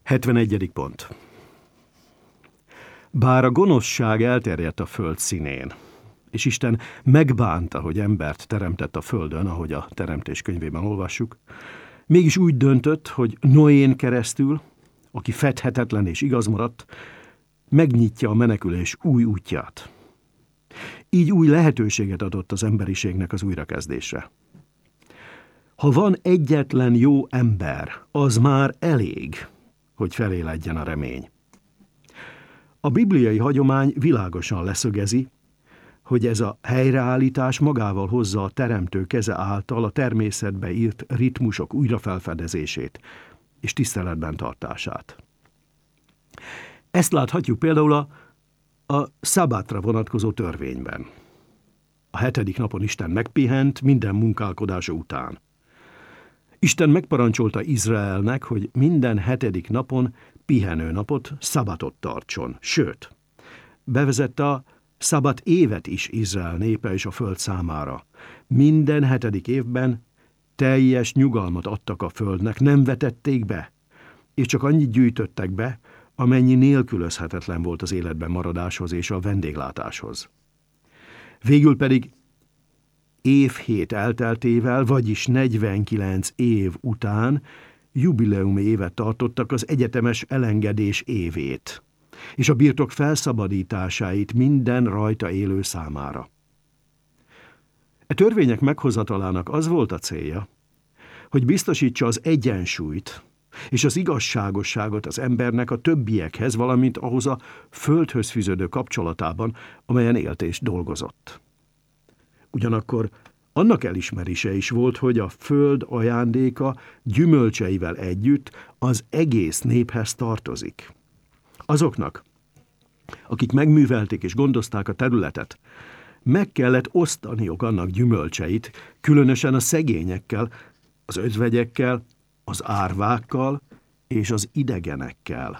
71. pont. Bár a gonoszság elterjedt a föld színén, és Isten megbánta, hogy embert teremtett a földön, ahogy a Teremtés könyvében olvassuk, mégis úgy döntött, hogy Noén keresztül, aki fedhetetlen és igaz maradt, megnyitja a menekülés új útját. Így új lehetőséget adott az emberiségnek az újrakezdésre. Ha van egyetlen jó ember, az már elég, hogy feléledjen a remény. A bibliai hagyomány világosan leszögezi, hogy ez a helyreállítás magával hozza a teremtő keze által a természetbe írt ritmusok újrafelfedezését és tiszteletben tartását. Ezt láthatjuk például a szabátra vonatkozó törvényben. A 7. napon Isten megpihent minden munkálkodása után. Isten megparancsolta Izraelnek, hogy minden 7. napon pihenőnapot, szabatot tartson, sőt, bevezette a szabat évet is Izrael népe és a föld számára. Minden 7. évben teljes nyugalmat adtak a földnek, nem vetették be, és csak annyit gyűjtöttek be, amennyi nélkülözhetetlen volt az életben maradáshoz és a vendéglátáshoz. Végül pedig évhét elteltével, vagyis 49 év után jubileumi évet tartottak, az egyetemes elengedés évét, és a birtok felszabadításáit minden rajta élő számára. E törvények meghozatalának az volt a célja, hogy biztosítsa az egyensúlyt és az igazságosságot az embernek a többiekhez, valamint ahhoz a földhöz fűződő kapcsolatában, amelyen élt és dolgozott. Ugyanakkor annak elismerése is volt, hogy a föld ajándéka gyümölcseivel együtt az egész néphez tartozik. Azoknak, akik megművelték és gondozták a területet, meg kellett osztaniuk annak gyümölcseit, különösen a szegényekkel, az özvegyekkel, az árvákkal és az idegenekkel.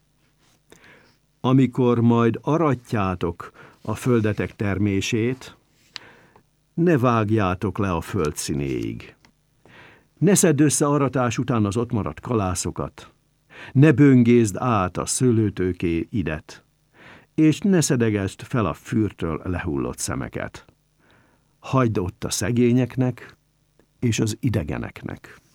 Amikor majd aratjátok a földetek termését, ne vágjátok le a föld színéig. Ne szedd össze aratás után az ott maradt kalászokat, ne böngészd át a szőlőtőké idet, és ne szedegesd fel a fűrtől lehullott szemeket. Hagyd ott a szegényeknek és az idegeneknek.